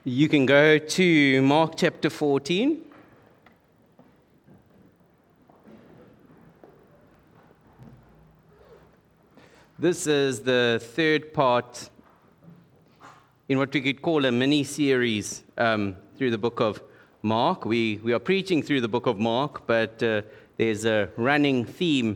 You can go to Mark chapter 14. This is the third part in what we could call a mini-series through the book of Mark. We are preaching through the book of Mark, but there's a running theme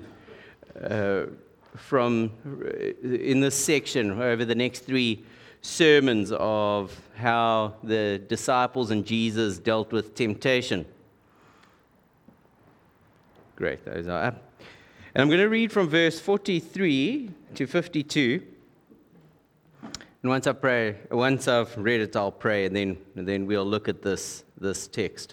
in this section over the next three sermons of how the disciples and Jesus dealt with temptation. Great, those are up. And I'm going to read from verse 43 to 52. And once I've read it, I'll pray, and then we'll look at this text.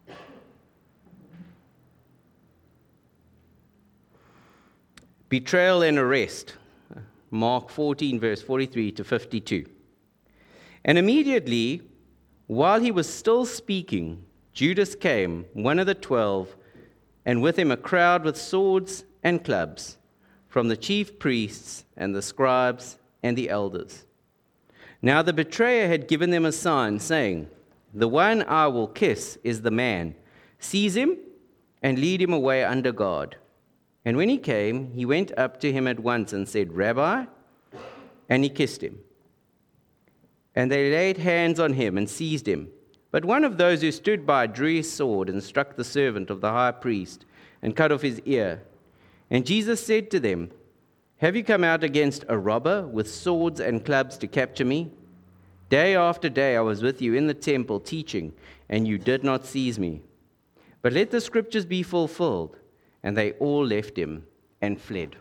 Betrayal and arrest. Mark 14, verse 43 to 52. And immediately, while he was still speaking, Judas came, one of the 12, and with him a crowd with swords and clubs, from the chief priests and the scribes and the elders. Now the betrayer had given them a sign, saying, "The one I will kiss is the man. Seize him and lead him away under guard." And when he came, he went up to him at once and said, "Rabbi," and he kissed him. And they laid hands on him and seized him. But one of those who stood by drew his sword and struck the servant of the high priest and cut off his ear. And Jesus said to them, "Have you come out against a robber with swords and clubs to capture me? Day after day I was with you in the temple teaching, and you did not seize me. But let the scriptures be fulfilled." And they all left him and fled.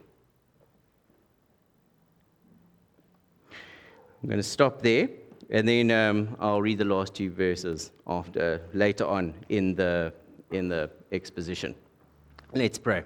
I'm going to stop there, and then I'll read the last two verses later on in the exposition. Let's pray.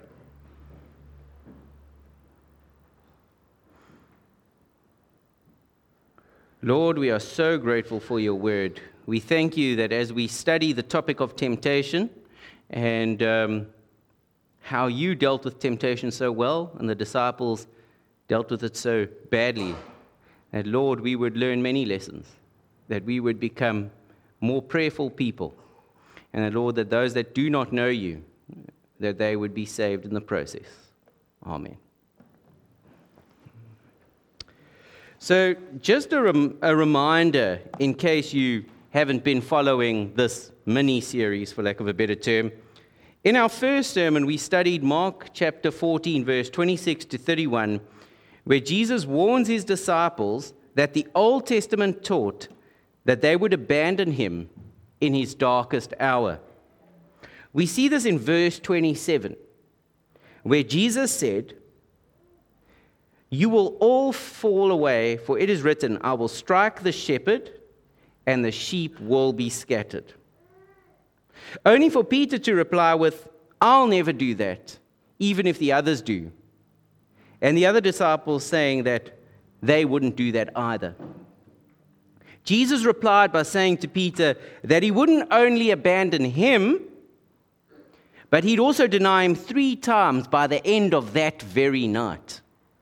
Lord, we are so grateful for your word. We thank you that as we study the topic of temptation and how you dealt with temptation so well and the disciples dealt with it so badly, that, Lord, we would learn many lessons, that we would become more prayerful people, and that, Lord, that those that do not know you, that they would be saved in the process. Amen. So just a reminder, in case you haven't been following this mini-series, for lack of a better term. In our first sermon, we studied Mark chapter 14, verse 26 to 31, where Jesus warns his disciples that the Old Testament taught that they would abandon him in his darkest hour. We see this in verse 27, where Jesus said, "You will all fall away, for it is written, I will strike the shepherd, and the sheep will be scattered." Only for Peter to reply with, "I'll never do that, even if the others do." And the other disciples saying that they wouldn't do that either. Jesus replied by saying to Peter that he wouldn't only abandon him, but he'd also deny him 3 times by the end of that very night.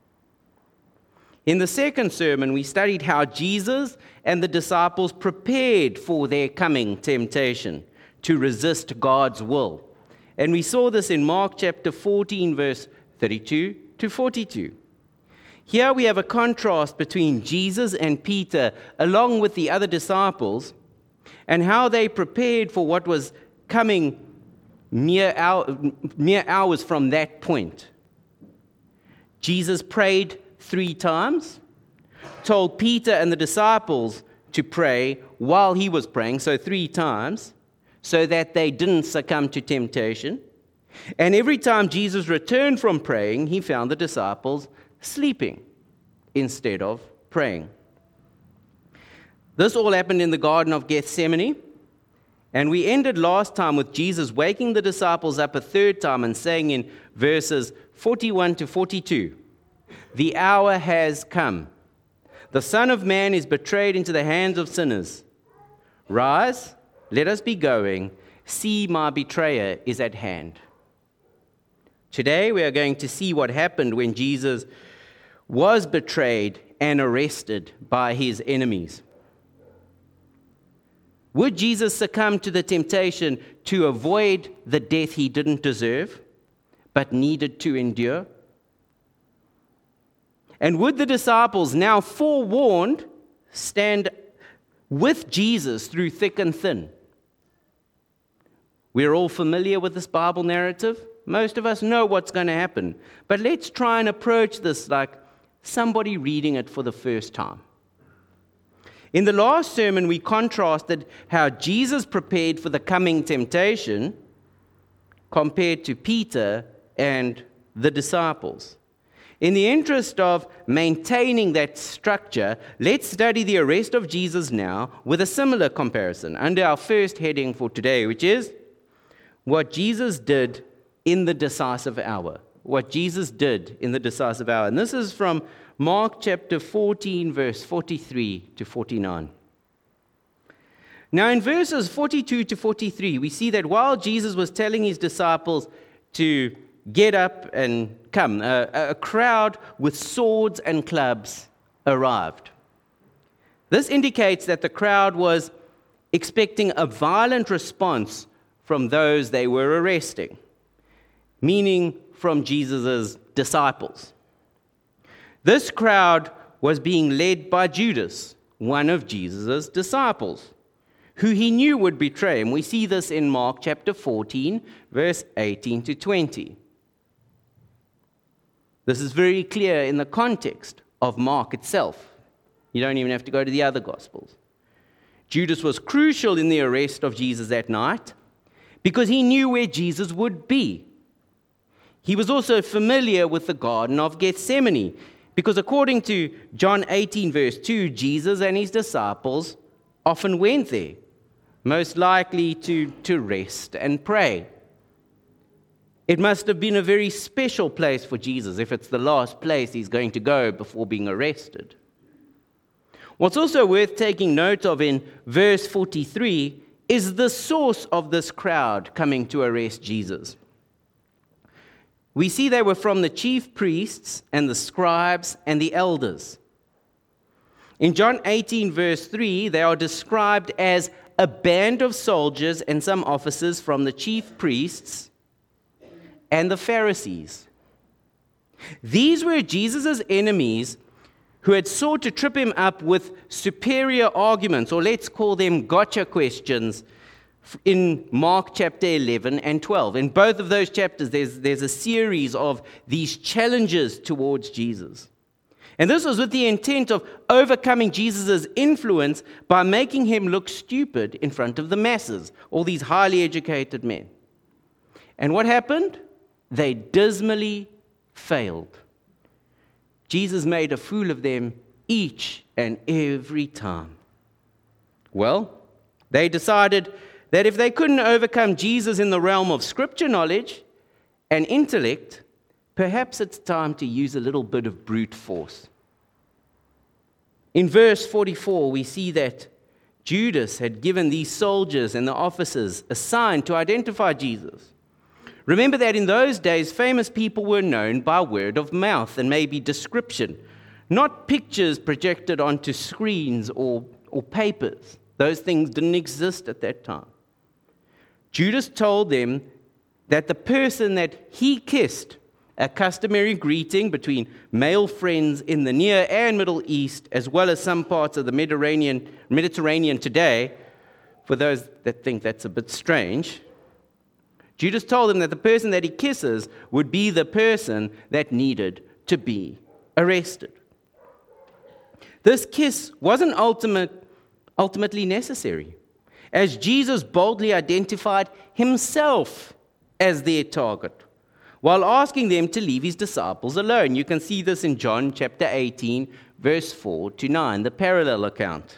In the second sermon, we studied how Jesus and the disciples prepared for their coming temptation to resist God's will. And we saw this in Mark chapter 14, verse 32 to 42. Here we have a contrast between Jesus and Peter, along with the other disciples, and how they prepared for what was coming mere hours from that point. Jesus prayed 3 times, told Peter and the disciples to pray while he was praying, so 3 times, so that they didn't succumb to temptation. And every time Jesus returned from praying, he found the disciples sleeping instead of praying. This all happened in the Garden of Gethsemane, and we ended last time with Jesus waking the disciples up a 3rd time and saying in verses 41 to 42, "The hour has come. The Son of Man is betrayed into the hands of sinners. Rise, let us be going. See, my betrayer is at hand." Today we are going to see what happened when Jesus was betrayed and arrested by his enemies. Would Jesus succumb to the temptation to avoid the death he didn't deserve, but needed to endure? And would the disciples, now forewarned, stand with Jesus through thick and thin? We're all familiar with this Bible narrative. Most of us know what's going to happen. But let's try and approach this like somebody reading it for the first time. In the last sermon, we contrasted how Jesus prepared for the coming temptation compared to Peter and the disciples. In the interest of maintaining that structure, let's study the arrest of Jesus now with a similar comparison under our first heading for today, which is what Jesus did in the decisive hour. What Jesus did in the decisive hour. And this is from Mark chapter 14, verse 43 to 49. Now, in verses 42 to 43, we see that while Jesus was telling his disciples to get up and come, a crowd with swords and clubs arrived. This indicates that the crowd was expecting a violent response from those they were arresting, meaning from Jesus' disciples. This crowd was being led by Judas, one of Jesus' disciples, who he knew would betray him. We see this in Mark chapter 14, verse 18 to 20. This is very clear in the context of Mark itself. You don't even have to go to the other Gospels. Judas was crucial in the arrest of Jesus that night because he knew where Jesus would be. He was also familiar with the Garden of Gethsemane, because according to John 18, verse 2, Jesus and his disciples often went there, most likely to rest and pray. It must have been a very special place for Jesus if it's the last place he's going to go before being arrested. What's also worth taking note of in verse 43 is the source of this crowd coming to arrest Jesus. We see they were from the chief priests and the scribes and the elders. In John 18, verse 3, they are described as a band of soldiers and some officers from the chief priests and the Pharisees. These were Jesus' enemies who had sought to trip him up with superior arguments, or let's call them gotcha questions, in Mark chapter 11 and 12. In both of those chapters, there's a series of these challenges towards Jesus. And this was with the intent of overcoming Jesus' influence by making him look stupid in front of the masses, all these highly educated men. And what happened? They dismally failed. Jesus made a fool of them each and every time. Well, they decided that if they couldn't overcome Jesus in the realm of scripture knowledge and intellect, perhaps it's time to use a little bit of brute force. In verse 44, we see that Judas had given these soldiers and the officers a sign to identify Jesus. Remember that in those days, famous people were known by word of mouth and maybe description, not pictures projected onto screens or papers. Those things didn't exist at that time. Judas told them that the person that he kissed, a customary greeting between male friends in the Near and Middle East, as well as some parts of the Mediterranean today, for those that think that's a bit strange, Judas told them that the person that he kisses would be the person that needed to be arrested. This kiss wasn't ultimately necessary, as Jesus boldly identified himself as their target, while asking them to leave his disciples alone. You can see this in John chapter 18, verse 4 to 9, the parallel account.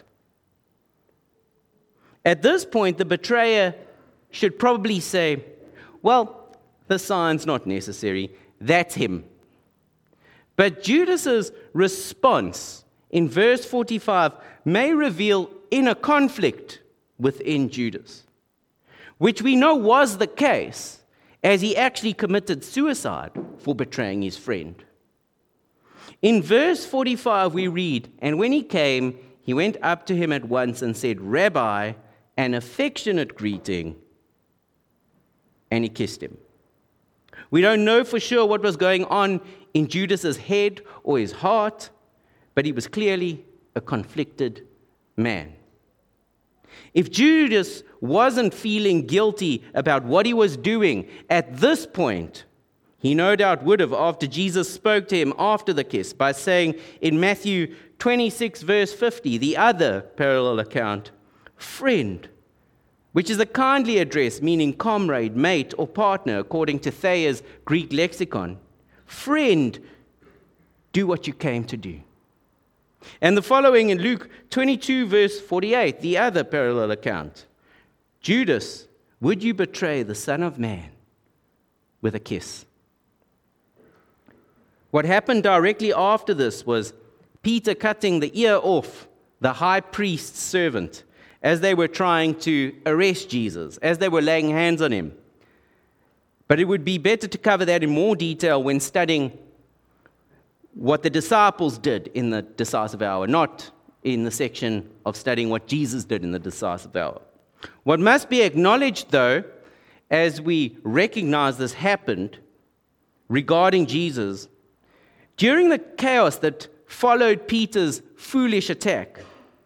At this point, the betrayer should probably say, well, the sign's not necessary. That's him. But Judas's response in verse 45 may reveal inner conflict within Judas, which we know was the case, as he actually committed suicide for betraying his friend. In verse 45 we read, "And when he came, he went up to him at once and said, 'Rabbi,' an affectionate greeting, and he kissed him. We don't know for sure what was going on in Judas's head or his heart, but he was clearly a conflicted man. If Judas wasn't feeling guilty about what he was doing at this point, he no doubt would have after Jesus spoke to him after the kiss by saying in Matthew 26 verse 50, the other parallel account, friend, which is a kindly address meaning comrade, mate, or partner according to Thayer's Greek lexicon. Friend, do what you came to do. And the following in Luke 22 verse 48, the other parallel account. Judas, would you betray the Son of Man with a kiss? What happened directly after this was Peter cutting the ear off the high priest's servant as they were trying to arrest Jesus, as they were laying hands on him. But it would be better to cover that in more detail when studying what the disciples did in the decisive hour, not in the section of studying what Jesus did in the decisive hour. What must be acknowledged, though, as we recognize this happened regarding Jesus, during the chaos that followed Peter's foolish attack,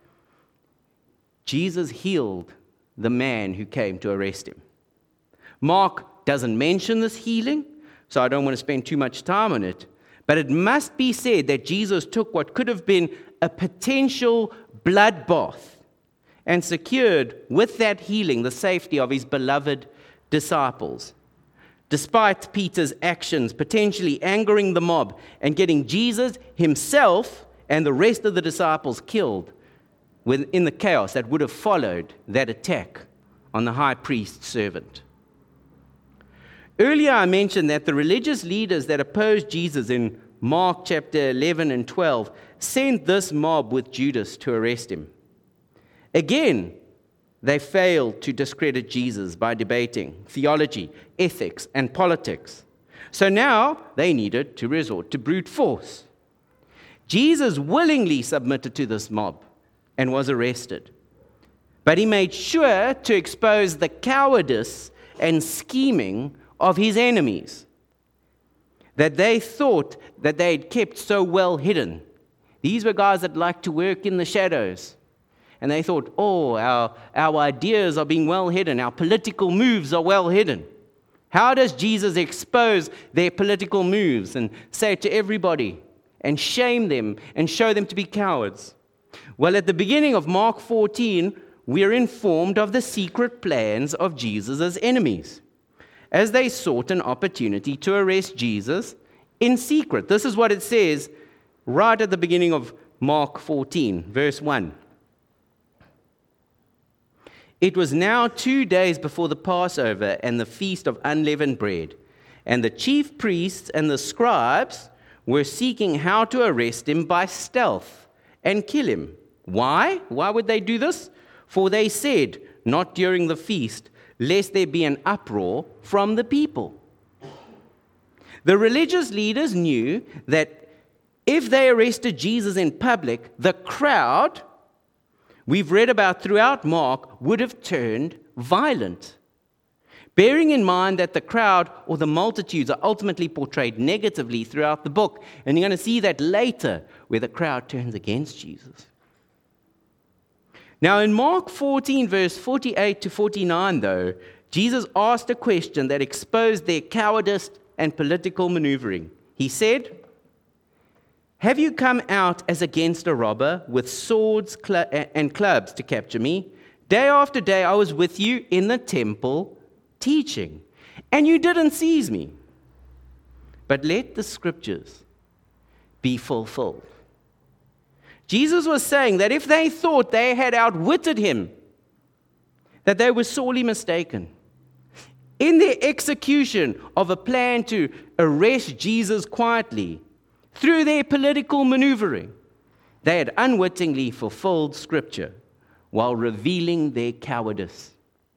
Jesus healed the man who came to arrest him. Mark doesn't mention this healing, so I don't want to spend too much time on it. But it must be said that Jesus took what could have been a potential bloodbath and secured with that healing the safety of his beloved disciples. Despite Peter's actions potentially angering the mob and getting Jesus himself and the rest of the disciples killed in the chaos that would have followed that attack on the high priest's servant. Earlier I mentioned that the religious leaders that opposed Jesus in Mark chapter 11 and 12 sent this mob with Judas to arrest him. Again, they failed to discredit Jesus by debating theology, ethics, and politics. So now they needed to resort to brute force. Jesus willingly submitted to this mob and was arrested. But he made sure to expose the cowardice and scheming of his enemies that they thought that they had kept so well hidden. These were guys that liked to work in the shadows. And they thought, our ideas are being well hidden. Our political moves are well hidden. How does Jesus expose their political moves and say it to everybody and shame them and show them to be cowards? Well, at the beginning of Mark 14, we're informed of the secret plans of Jesus' enemies as they sought an opportunity to arrest Jesus in secret. This is what it says right at the beginning of Mark 14, verse 1. It was now 2 days before the Passover and the feast of unleavened bread, and the chief priests and the scribes were seeking how to arrest him by stealth and kill him. Why? Why would they do this? For they said, not during the feast, lest there be an uproar from the people. The religious leaders knew that if they arrested Jesus in public, the crowd we've read about throughout Mark would have turned violent. Bearing in mind that the crowd or the multitudes are ultimately portrayed negatively throughout the book. And you're going to see that later where the crowd turns against Jesus. Now in Mark 14 verse 48 to 49 though, Jesus asked a question that exposed their cowardice and political maneuvering. He said, "Have you come out as against a robber with swords and clubs to capture me? Day after day I was with you in the temple teaching, and you didn't seize me. But let the scriptures be fulfilled." Jesus was saying that if they thought they had outwitted him, that they were sorely mistaken. In their execution of a plan to arrest Jesus quietly, through their political maneuvering, they had unwittingly fulfilled Scripture while revealing their cowardice.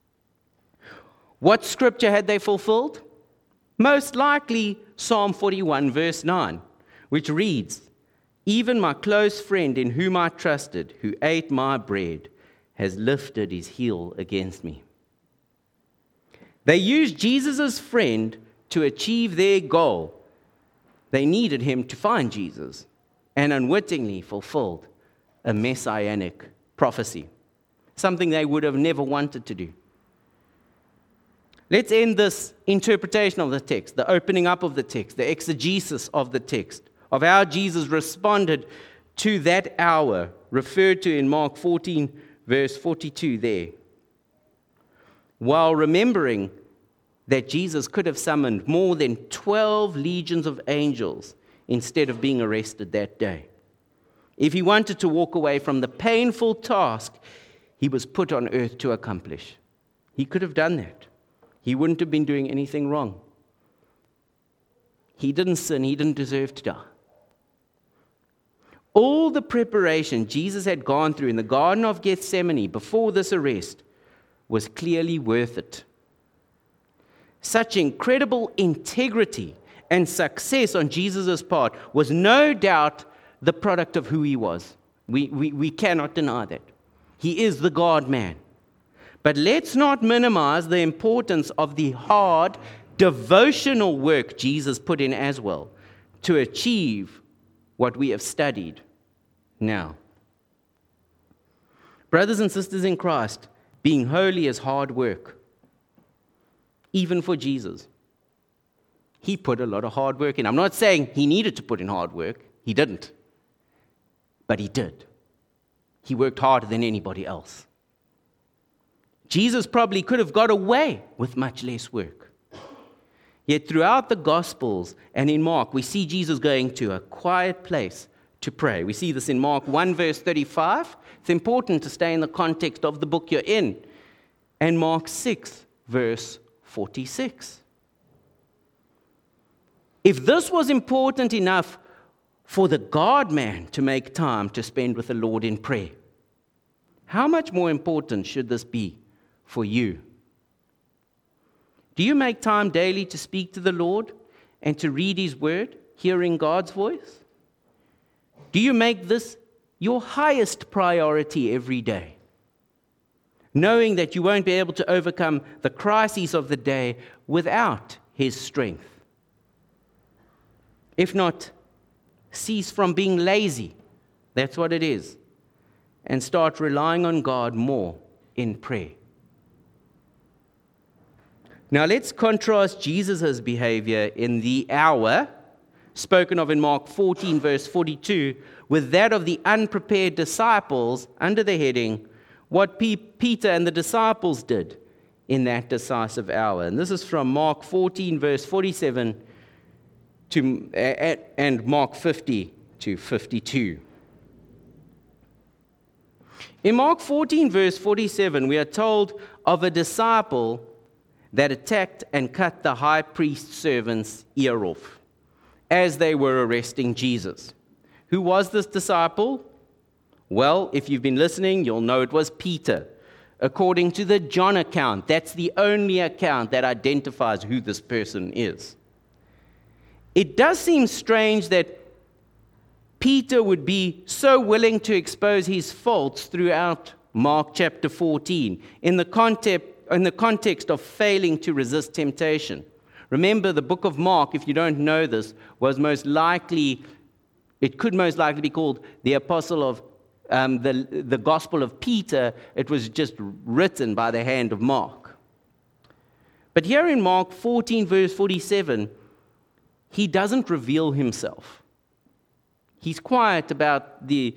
What Scripture had they fulfilled? Most likely Psalm 41 verse 9, which reads, "Even my close friend in whom I trusted, who ate my bread, has lifted his heel against me. They used Jesus' friend to achieve their goal. They needed him to find Jesus and unwittingly fulfilled a messianic prophecy, something they would have never wanted to do. Let's end this interpretation of the text, the opening up of the text, the exegesis of the text, of how Jesus responded to that hour referred to in Mark 14, verse 42 there, while remembering that Jesus could have summoned more than 12 legions of angels instead of being arrested that day. If he wanted to walk away from the painful task he was put on earth to accomplish, he could have done that. He wouldn't have been doing anything wrong. He didn't sin. He didn't deserve to die. All the preparation Jesus had gone through in the Garden of Gethsemane before this arrest was clearly worth it. Such incredible integrity and success on Jesus' part was no doubt the product of who he was. We cannot deny that. He is the God-man. But let's not minimize the importance of the hard, devotional work Jesus put in as well to achieve what we have studied now. Brothers and sisters in Christ, being holy is hard work, even for Jesus. He put a lot of hard work in. I'm not saying he needed to put in hard work. He didn't. But he did. He worked harder than anybody else. Jesus probably could have got away with much less work. Yet throughout the Gospels and in Mark, we see Jesus going to a quiet place to pray. We see this in Mark 1, verse 35. It's important to stay in the context of the book you're in. And Mark 6, verse 46. If this was important enough for the God-man to make time to spend with the Lord in prayer, how much more important should this be for you? Do you make time daily to speak to the Lord and to read his word, hearing God's voice? Do you make this your highest priority every day, knowing that you won't be able to overcome the crises of the day without his strength? If not, cease from being lazy. That's what it is. And start relying on God more in prayer. Now let's contrast Jesus' behavior in the hour, spoken of in Mark 14, verse 42, with that of the unprepared disciples under the heading, what Peter and the disciples did in that decisive hour. And this is from Mark 14, verse 47, and Mark 50 to 52. In Mark 14, verse 47, we are told of a disciple that attacked and cut the high priest's servant's ear off as they were arresting Jesus. Who was this disciple? Well, if you've been listening, you'll know it was Peter. According to the John account, that's the only account that identifies who this person is. It does seem strange that Peter would be so willing to expose his faults throughout Mark chapter 14 in the context of failing to resist temptation. Remember, the book of Mark, if you don't know this, could most likely be called the Apostle of the Gospel of Peter. It was just written by the hand of Mark. But here in Mark 14, verse 47, he doesn't reveal himself. He's quiet about who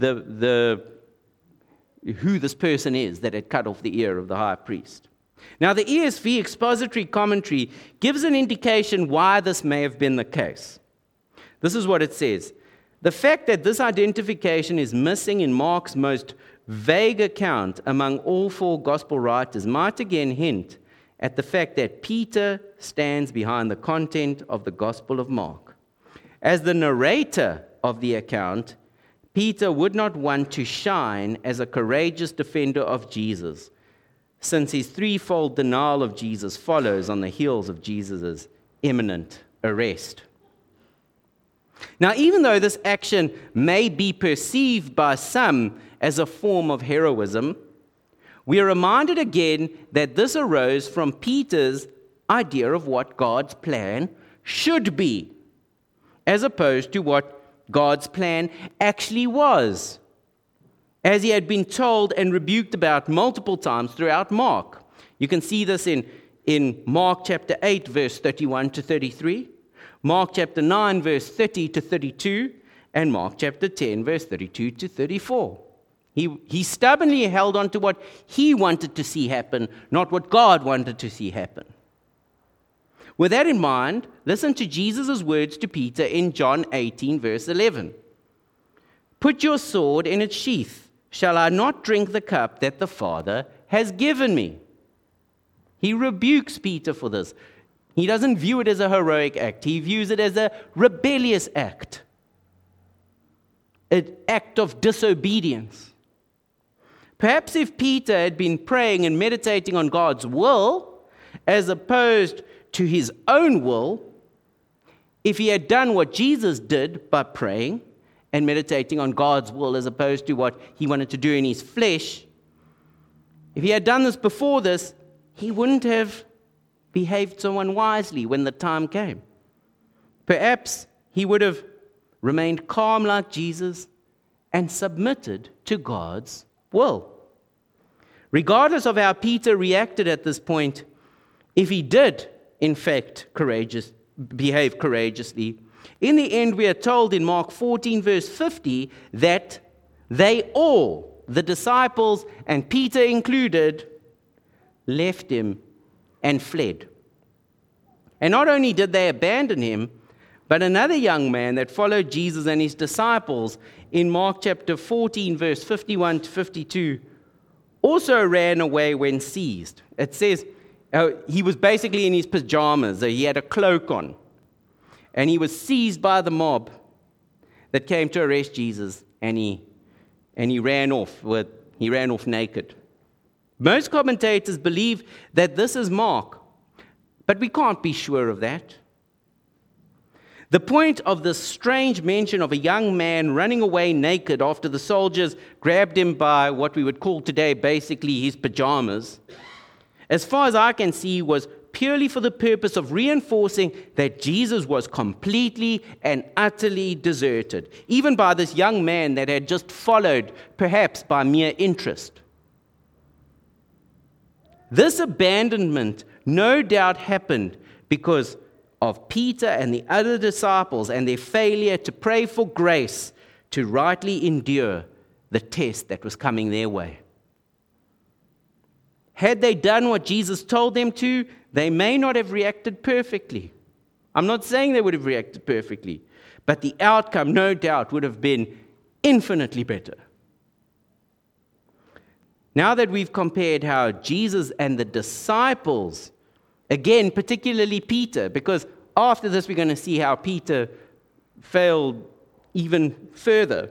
this person is that had cut off the ear of the high priest. Now, the ESV expository commentary gives an indication why this may have been the case. This is what it says. The fact that this identification is missing in Mark's most vague account among all four gospel writers might again hint at the fact that Peter stands behind the content of the Gospel of Mark. As the narrator of the account, Peter would not want to shine as a courageous defender of Jesus, since his threefold denial of Jesus follows on the heels of Jesus' imminent arrest. Now, even though this action may be perceived by some as a form of heroism, we are reminded again that this arose from Peter's idea of what God's plan should be, as opposed to what God's plan actually was, as he had been told and rebuked about multiple times throughout Mark. You can see this in Mark chapter 8, verse 31 to 33, Mark chapter 9, verse 30 to 32, and Mark chapter 10, verse 32 to 34. He stubbornly held on to what he wanted to see happen, not what God wanted to see happen. With that in mind, listen to Jesus' words to Peter in John 18, verse 11. "Put your sword in its sheath. Shall I not drink the cup that the Father has given me?" He rebukes Peter for this. He doesn't view it as a heroic act. He views it as a rebellious act, an act of disobedience. Perhaps if Peter had been praying and meditating on God's will, as opposed to his own will, if he had done what Jesus did by praying and meditating on God's will as opposed to what he wanted to do in his flesh, if he had done this before this, he wouldn't have behaved so unwisely when the time came. Perhaps he would have remained calm like Jesus and submitted to God's will. Regardless of how Peter reacted at this point, if he did, in fact, behave courageously, in the end we are told in Mark 14, verse 50, that they all, the disciples and Peter included, left him and fled. And not only did they abandon him, but another young man that followed Jesus and his disciples in Mark chapter 14, verse 51 to 52, also ran away when seized. It says he was basically in his pajamas. He had a cloak on. And he was seized by the mob that came to arrest Jesus, and he ran off naked. Most commentators believe that this is Mark, but we can't be sure of that. The point of this strange mention of a young man running away naked after the soldiers grabbed him by what we would call today basically his pajamas, as far as I can see, was purely for the purpose of reinforcing that Jesus was completely and utterly deserted, even by this young man that had just followed, perhaps by mere interest. This abandonment no doubt happened because of Peter and the other disciples and their failure to pray for grace to rightly endure the test that was coming their way. Had they done what Jesus told them to, they may not have reacted perfectly. I'm not saying they would have reacted perfectly, but the outcome, no doubt, would have been infinitely better. Now that we've compared how Jesus and the disciples, again, particularly Peter, because after this we're going to see how Peter failed even further,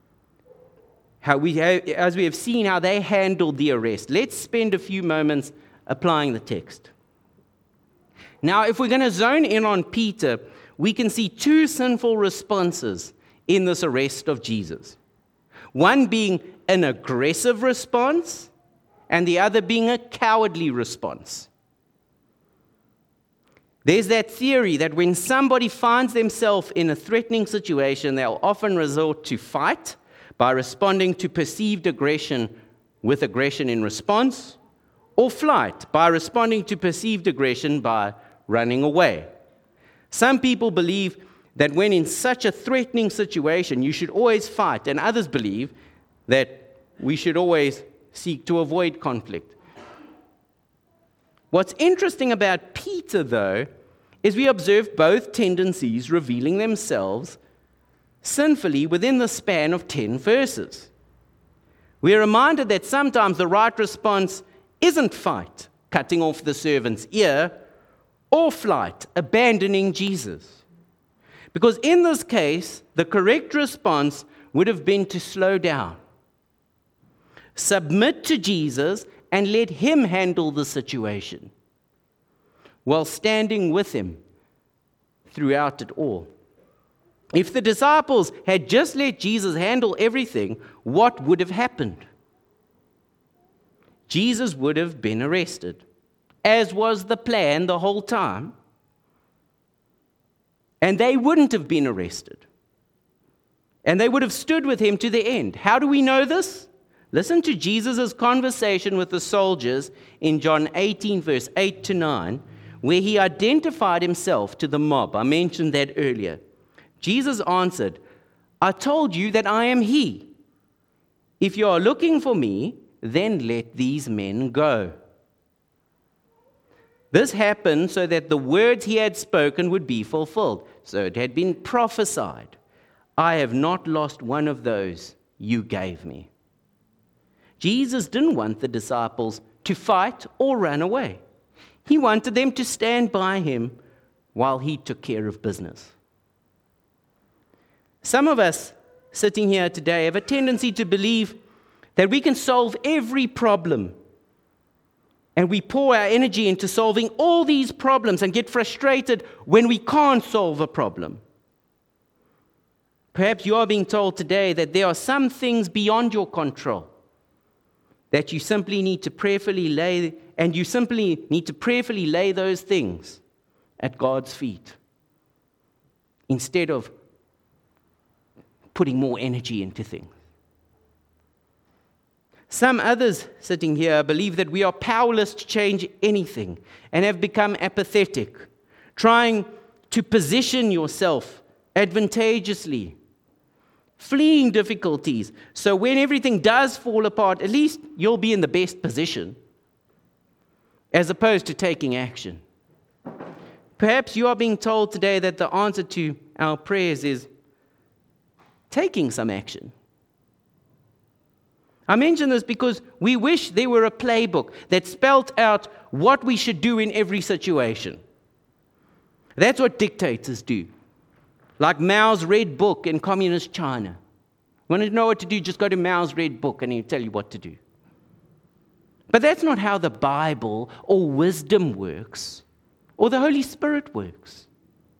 as we have seen how they handled the arrest. Let's spend a few moments applying the text. Now, if we're going to zone in on Peter, we can see two sinful responses in this arrest of Jesus. One being an aggressive response, and the other being a cowardly response. There's that theory that when somebody finds themselves in a threatening situation, they'll often resort to fight by responding to perceived aggression with aggression in response, or flight by responding to perceived aggression by running away. Some people believe that when in such a threatening situation, you should always fight, and others believe that we should always seek to avoid conflict. What's interesting about Peter, though, is we observe both tendencies revealing themselves sinfully within the span of 10 verses. We are reminded that sometimes the right response isn't fight, cutting off the servant's ear, or flight, abandoning Jesus. Because in this case, the correct response would have been to slow down, submit to Jesus, and let him handle the situation, while standing with him throughout it all. If the disciples had just let Jesus handle everything, what would have happened? Jesus would have been arrested, as was the plan the whole time, and they wouldn't have been arrested. And they would have stood with him to the end. How do we know this? Listen to Jesus' conversation with the soldiers in John 18, verse 8 to 9, where he identified himself to the mob. I mentioned that earlier. Jesus answered, I told you that I am he. If you are looking for me, then let these men go. This happened so that the words he had spoken would be fulfilled. So it had been prophesied, I have not lost one of those you gave me. Jesus didn't want the disciples to fight or run away. He wanted them to stand by him while he took care of business. Some of us sitting here today have a tendency to believe that we can solve every problem. And we pour our energy into solving all these problems and get frustrated when we can't solve a problem. Perhaps you are being told today that there are some things beyond your control that you simply need to prayerfully lay, and you simply need to prayerfully lay those things at God's feet instead of putting more energy into things. Some others sitting here believe that we are powerless to change anything and have become apathetic, trying to position yourself advantageously, fleeing difficulties, so when everything does fall apart, at least you'll be in the best position, as opposed to taking action. Perhaps you are being told today that the answer to our prayers is taking some action. I mention this because we wish there were a playbook that spelled out what we should do in every situation. That's what dictators do. Like Mao's Red Book in communist China. Want to know what to do, just go to Mao's Red Book and he'll tell you what to do. But that's not how the Bible or wisdom works, or the Holy Spirit works.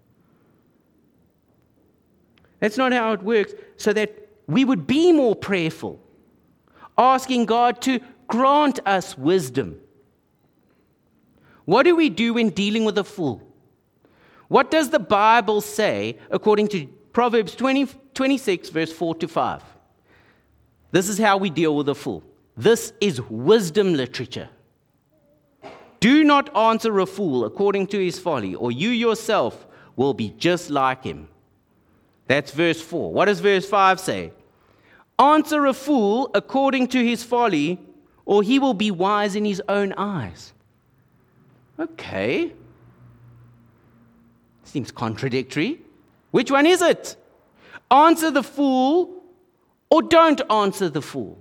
That's not how it works, so that we would be more prayerful, asking God to grant us wisdom. What do we do when dealing with a fool? What does the Bible say according to Proverbs 26, verse 4 to 5? This is how we deal with a fool. This is wisdom literature. Do not answer a fool according to his folly, or you yourself will be just like him. That's verse 4. What does verse 5 say? Answer a fool according to his folly, or he will be wise in his own eyes. Okay. Seems contradictory. Which one is it? Answer the fool, or don't answer the fool?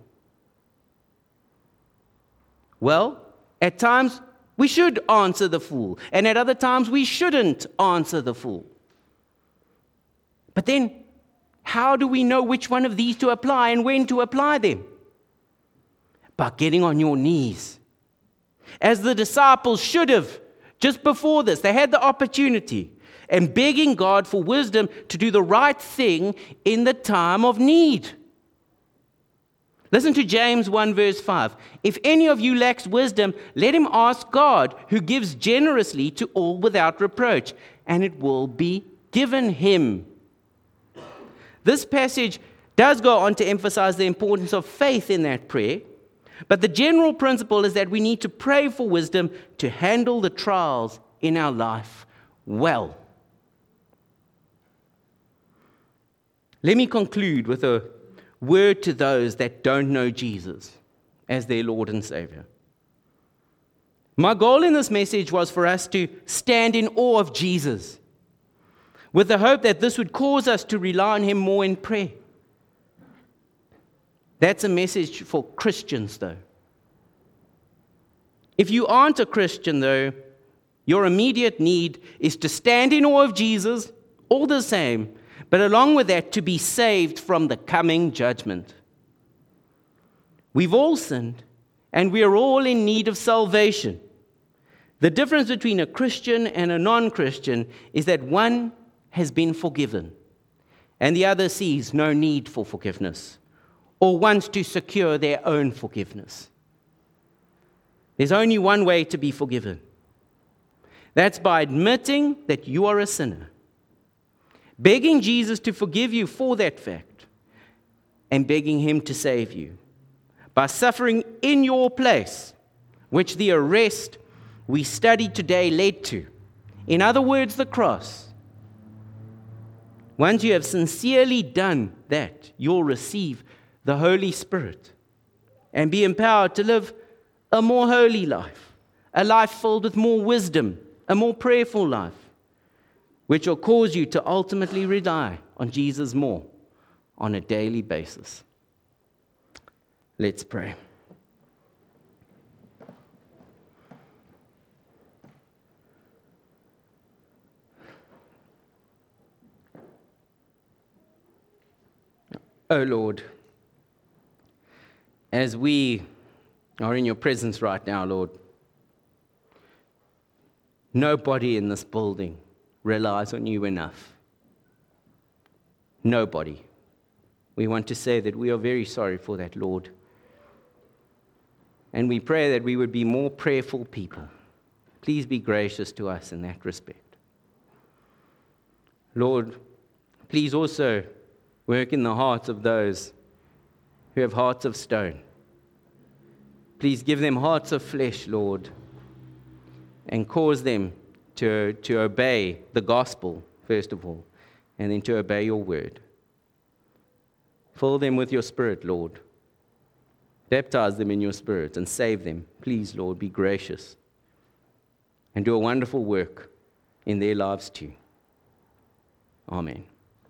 Well, at times we should answer the fool, and at other times we shouldn't answer the fool. But then, how do we know which one of these to apply and when to apply them? By getting on your knees. As the disciples should have just before this. They had the opportunity. And begging God for wisdom to do the right thing in the time of need. Listen to James 1 verse 5. If any of you lacks wisdom, let him ask God, who gives generously to all without reproach, and it will be given him. This passage does go on to emphasize the importance of faith in that prayer, but the general principle is that we need to pray for wisdom to handle the trials in our life well. Let me conclude with a word to those that don't know Jesus as their Lord and Savior. My goal in this message was for us to stand in awe of Jesus, with the hope that this would cause us to rely on him more in prayer. That's a message for Christians, though. If you aren't a Christian, though, your immediate need is to stand in awe of Jesus, all the same, but along with that, to be saved from the coming judgment. We've all sinned, and we are all in need of salvation. The difference between a Christian and a non-Christian is that one has been forgiven, and the other sees no need for forgiveness, or wants to secure their own forgiveness. There's only one way to be forgiven. That's by admitting that you are a sinner, begging Jesus to forgive you for that fact, and begging Him to save you by suffering in your place, which the arrest we studied today led to. In other words, the cross. Once you have sincerely done that, you'll receive the Holy Spirit and be empowered to live a more holy life, a life filled with more wisdom, a more prayerful life, which will cause you to ultimately rely on Jesus more on a daily basis. Let's pray. Oh Lord, as we are in your presence right now, Lord, nobody in this building relies on you enough. Nobody. We want to say that we are very sorry for that, Lord. And we pray that we would be more prayerful people. Please be gracious to us in that respect. Lord, please also work in the hearts of those who have hearts of stone. Please give them hearts of flesh, Lord, and cause them to obey the gospel, first of all, and then to obey your word. Fill them with your Spirit, Lord. Baptize them in your Spirit and save them. Please, Lord, be gracious and do a wonderful work in their lives too. Amen.